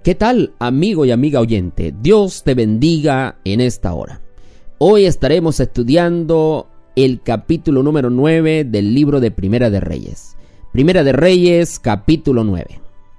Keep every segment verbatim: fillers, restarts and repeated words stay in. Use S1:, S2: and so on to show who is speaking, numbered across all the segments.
S1: ¿Qué tal, amigo y amiga oyente? Dios te bendiga en esta hora. Hoy estaremos estudiando el capítulo número nueve del libro de Primera de Reyes. Primera de Reyes, capítulo nueve.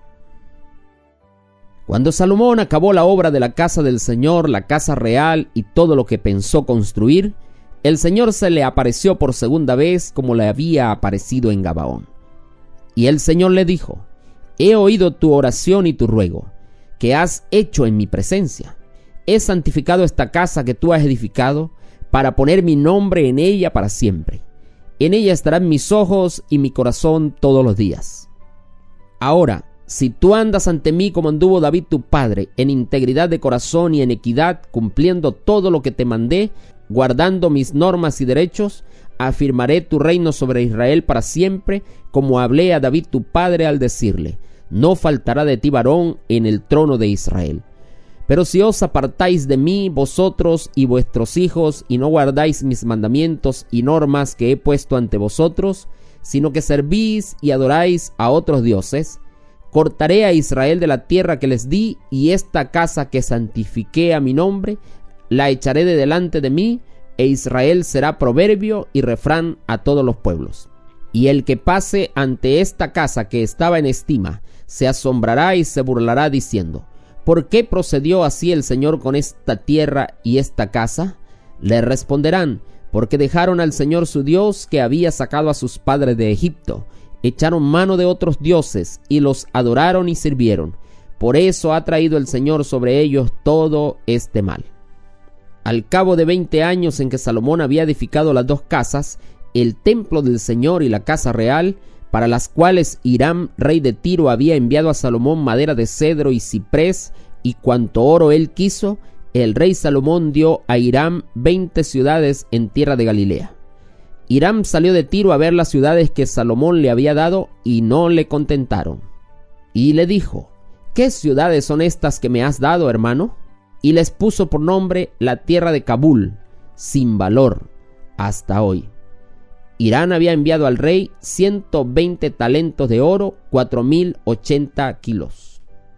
S1: Cuando Salomón acabó la obra de la casa del Señor, la casa real y todo lo que pensó construir, el Señor se le apareció por segunda vez como le había aparecido en Gabaón. Y el Señor le dijo: He oído tu oración y tu ruego, que has hecho en mi presencia. He santificado esta casa que tú has edificado, para poner mi nombre en ella para siempre. En ella estarán mis ojos y mi corazón todos los días. Ahora, si tú andas ante mí como anduvo David tu padre, en integridad de corazón y en equidad, cumpliendo todo lo que te mandé, guardando mis normas y derechos, afirmaré tu reino sobre Israel para siempre, como hablé a David tu padre al decirle: no faltará de ti varón en el trono de Israel. Pero si os apartáis de mí, vosotros y vuestros hijos, y no guardáis mis mandamientos y normas que he puesto ante vosotros, sino que servís y adoráis a otros dioses, cortaré a Israel de la tierra que les di, y esta casa que santifiqué a mi nombre, la echaré de delante de mí, e Israel será proverbio y refrán a todos los pueblos. Y el que pase ante esta casa que estaba en estima, se asombrará y se burlará diciendo: ¿por qué procedió así el Señor con esta tierra y esta casa? Le responderán: porque dejaron al Señor su Dios, que había sacado a sus padres de Egipto, echaron mano de otros dioses y los adoraron y sirvieron. Por eso ha traído el Señor sobre ellos todo este mal. Al cabo de veinte años en que Salomón había edificado las dos casas, el templo del Señor y la casa real, para las cuales Hiram, rey de Tiro, había enviado a Salomón madera de cedro y ciprés y cuanto oro él quiso, el rey Salomón dio a Hiram veinte ciudades en tierra de Galilea. Hiram salió de Tiro a ver las ciudades que Salomón le había dado y no le contentaron. Y le dijo: ¿qué ciudades son estas que me has dado, hermano? Y les puso por nombre la tierra de Cabul, sin valor, hasta hoy. Hiram había enviado al rey ciento veinte talentos de oro, cuatro mil ochenta kilos.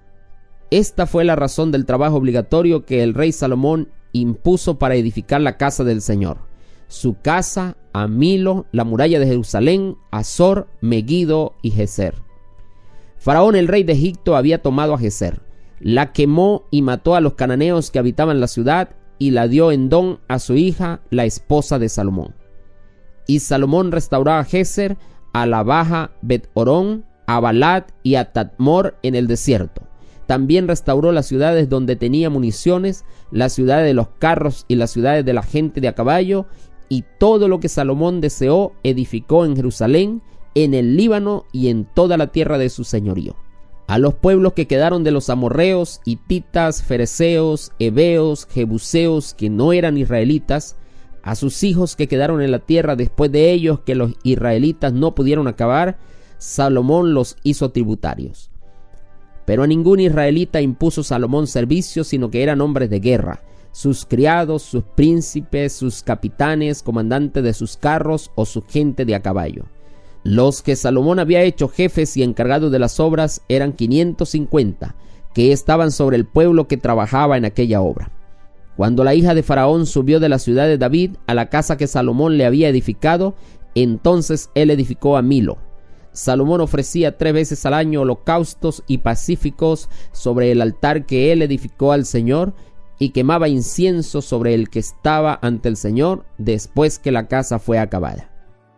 S1: Esta fue la razón del trabajo obligatorio que el rey Salomón impuso para edificar la casa del Señor: su casa, a Milo, la muralla de Jerusalén, Azor, Megiddo y Gezer. Faraón, el rey de Egipto, había tomado a Gezer, la quemó y mató a los cananeos que habitaban la ciudad, y la dio en don a su hija, la esposa de Salomón. Y Salomón restauró a Gezer, a la baja Bet-Orón, a Balat y a Tadmor en el desierto. También restauró las ciudades donde tenía municiones, las ciudades de los carros y las ciudades de la gente de a caballo, y todo lo que Salomón deseó edificó en Jerusalén, en el Líbano y en toda la tierra de su señorío. A los pueblos que quedaron de los amorreos, hititas, fereceos, heveos, jebuseos, que no eran israelitas, a sus hijos que quedaron en la tierra después de ellos, que los israelitas no pudieron acabar, Salomón los hizo tributarios. Pero a ningún israelita impuso Salomón servicio, sino que eran hombres de guerra, sus criados, sus príncipes, sus capitanes, comandantes de sus carros o su gente de a caballo. Los que Salomón había hecho jefes y encargados de las obras eran quinientos cincuenta, que estaban sobre el pueblo que trabajaba en aquella obra. Cuando la hija de Faraón subió de la ciudad de David a la casa que Salomón le había edificado, entonces él edificó a Milo. Salomón ofrecía tres veces al año holocaustos y pacíficos sobre el altar que él edificó al Señor, y quemaba incienso sobre el que estaba ante el Señor después que la casa fue acabada.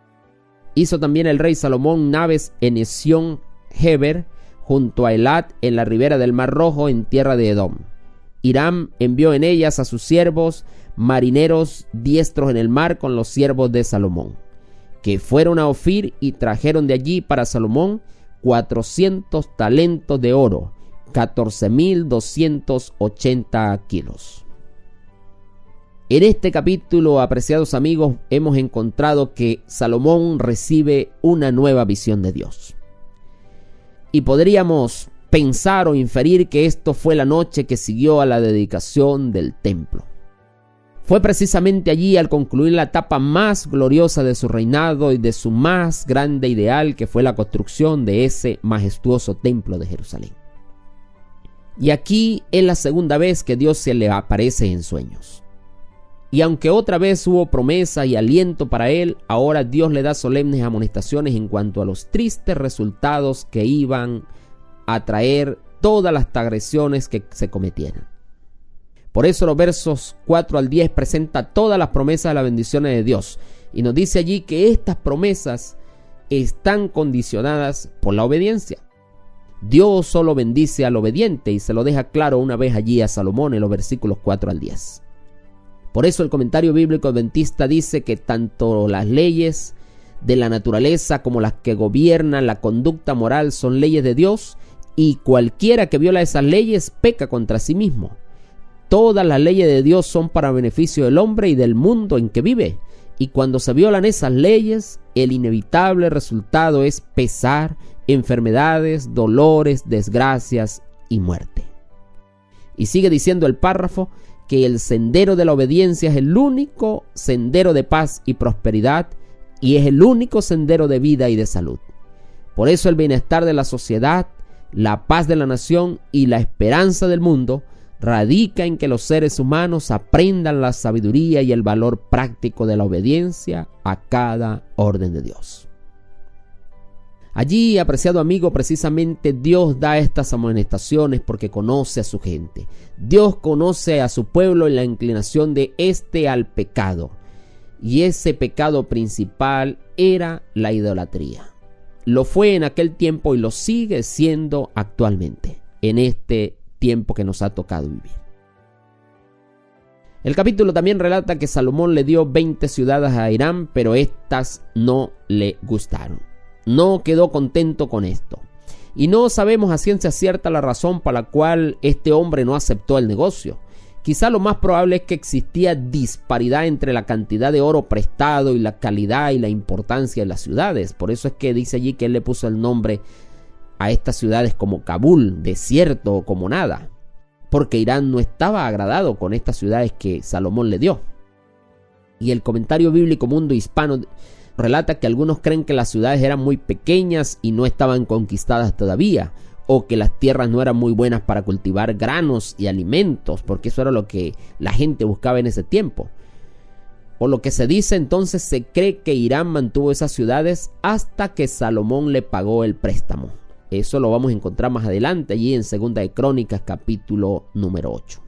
S1: Hizo también el rey Salomón naves en Esión Geber, junto a Elat, en la ribera del Mar Rojo, en tierra de Edom. Hiram envió en ellas a sus siervos, marineros diestros en el mar, con los siervos de Salomón, que fueron a Ofir y trajeron de allí para Salomón cuatrocientos talentos de oro, catorce mil doscientos ochenta kilos. En este capítulo, apreciados amigos, hemos encontrado que Salomón recibe una nueva visión de Dios. Y podríamos pensar o inferir que esto fue la noche que siguió a la dedicación del templo. Fue precisamente allí, al concluir la etapa más gloriosa de su reinado y de su más grande ideal, que fue la construcción de ese majestuoso templo de Jerusalén. Y aquí es la segunda vez que Dios se le aparece en sueños. Y aunque otra vez hubo promesa y aliento para él, ahora Dios le da solemnes amonestaciones en cuanto a los tristes resultados que iban a traer todas las transgresiones que se cometieran. Por eso los versos cuatro al diez presenta todas las promesas de las bendiciones de Dios. Y nos dice allí que estas promesas están condicionadas por la obediencia. Dios solo bendice al obediente y se lo deja claro una vez allí a Salomón en los versículos cuatro al diez. Por eso el comentario bíblico adventista dice que tanto las leyes de la naturaleza como las que gobiernan la conducta moral son leyes de Dios, y cualquiera que viola esas leyes peca contra sí mismo. Todas las leyes de Dios son para beneficio del hombre y del mundo en que vive, y cuando se violan esas leyes, el inevitable resultado es pesar, enfermedades, dolores, desgracias y muerte. Y sigue diciendo el párrafo que el sendero de la obediencia es el único sendero de paz y prosperidad, y es el único sendero de vida y de salud. Por eso el bienestar de la sociedad, la paz de la nación y la esperanza del mundo radica en que los seres humanos aprendan la sabiduría y el valor práctico de la obediencia a cada orden de Dios. Allí, apreciado amigo, precisamente Dios da estas amonestaciones porque conoce a su gente. Dios conoce a su pueblo en la inclinación de éste al pecado. Y ese pecado principal era la idolatría. Lo fue en aquel tiempo y lo sigue siendo actualmente, en este tiempo que nos ha tocado vivir. El capítulo también relata que Salomón le dio veinte ciudades a Hiram, pero estas no le gustaron. No quedó contento con esto. Y no sabemos a ciencia cierta la razón por la cual este hombre no aceptó el negocio. Quizá lo más probable es que existía disparidad entre la cantidad de oro prestado y la calidad y la importancia de las ciudades. Por eso es que dice allí que él le puso el nombre a estas ciudades como Kabul, desierto o como nada, porque Hiram no estaba agradado con estas ciudades que Salomón le dio. Y el comentario bíblico Mundo Hispano relata que algunos creen que las ciudades eran muy pequeñas y no estaban conquistadas todavía, o que las tierras no eran muy buenas para cultivar granos y alimentos, porque eso era lo que la gente buscaba en ese tiempo. Por lo que se dice, entonces se cree que Hiram mantuvo esas ciudades hasta que Salomón le pagó el préstamo. Eso lo vamos a encontrar más adelante allí en Segunda de Crónicas, capítulo número ocho.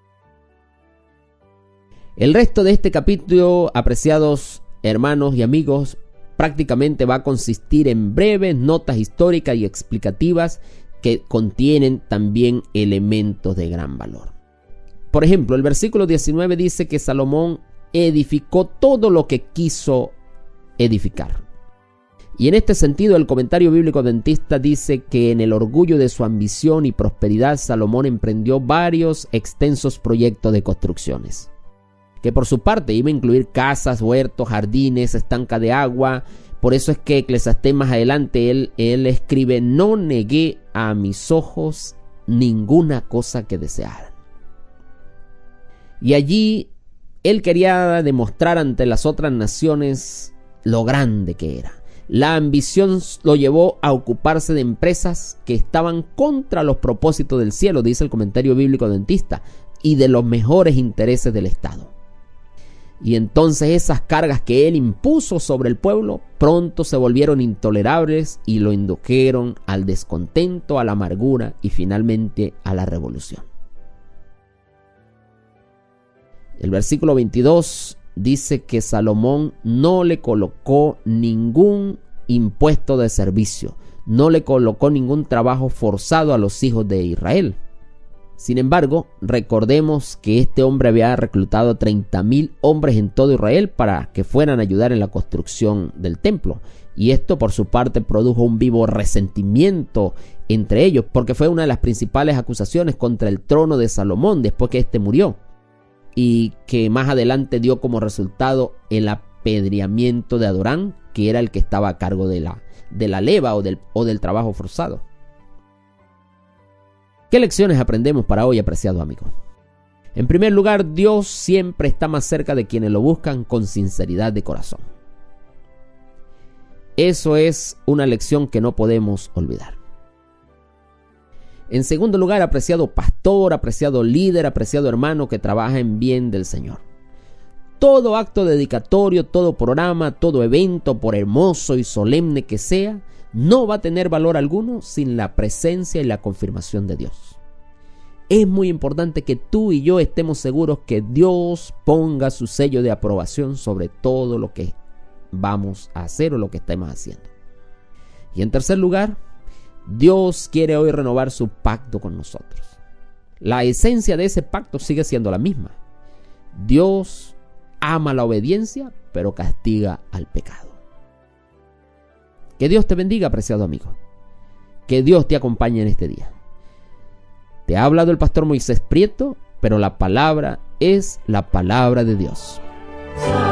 S1: El resto de este capítulo, apreciados hermanos y amigos, prácticamente va a consistir en breves notas históricas y explicativas que contienen también elementos de gran valor. Por ejemplo, el versículo diecinueve dice que Salomón edificó todo lo que quiso edificar. Y en este sentido, el comentario bíblico adventista dice que en el orgullo de su ambición y prosperidad, Salomón emprendió varios extensos proyectos de construcciones, que por su parte iba a incluir casas, huertos, jardines, estanca de agua. Por eso es que Eclesiastés más adelante él, él escribe: no negué a mis ojos ninguna cosa que desearan. Y allí él quería demostrar ante las otras naciones lo grande que era. La ambición lo llevó a ocuparse de empresas que estaban contra los propósitos del cielo, dice el comentario bíblico adventista, y de los mejores intereses del Estado. Y entonces esas cargas que él impuso sobre el pueblo pronto se volvieron intolerables y lo indujeron al descontento, a la amargura y finalmente a la revolución. El versículo veintidós dice que Salomón no le colocó ningún impuesto de servicio, no le colocó ningún trabajo forzado a los hijos de Israel. Sin embargo, recordemos que este hombre había reclutado treinta mil hombres en todo Israel para que fueran a ayudar en la construcción del templo. Y esto por su parte produjo un vivo resentimiento entre ellos, porque fue una de las principales acusaciones contra el trono de Salomón después que éste murió, y que más adelante dio como resultado el apedreamiento de Adorán, que era el que estaba a cargo de la, de la leva o del, o del trabajo forzado. ¿Qué lecciones aprendemos para hoy, apreciado amigo? En primer lugar, Dios siempre está más cerca de quienes lo buscan con sinceridad de corazón. Eso es una lección que no podemos olvidar. En segundo lugar, apreciado pastor, apreciado líder, apreciado hermano que trabaja en bien del Señor. Todo acto dedicatorio, todo programa, todo evento, por hermoso y solemne que sea, no va a tener valor alguno sin la presencia y la confirmación de Dios. Es muy importante que tú y yo estemos seguros que Dios ponga su sello de aprobación sobre todo lo que vamos a hacer o lo que estemos haciendo. Y en tercer lugar, Dios quiere hoy renovar su pacto con nosotros. La esencia de ese pacto sigue siendo la misma. Dios ama la obediencia, pero castiga al pecado. Que Dios te bendiga, apreciado amigo. Que Dios te acompañe en este día. Te ha hablado el pastor Moisés Prieto, pero la palabra es la palabra de Dios.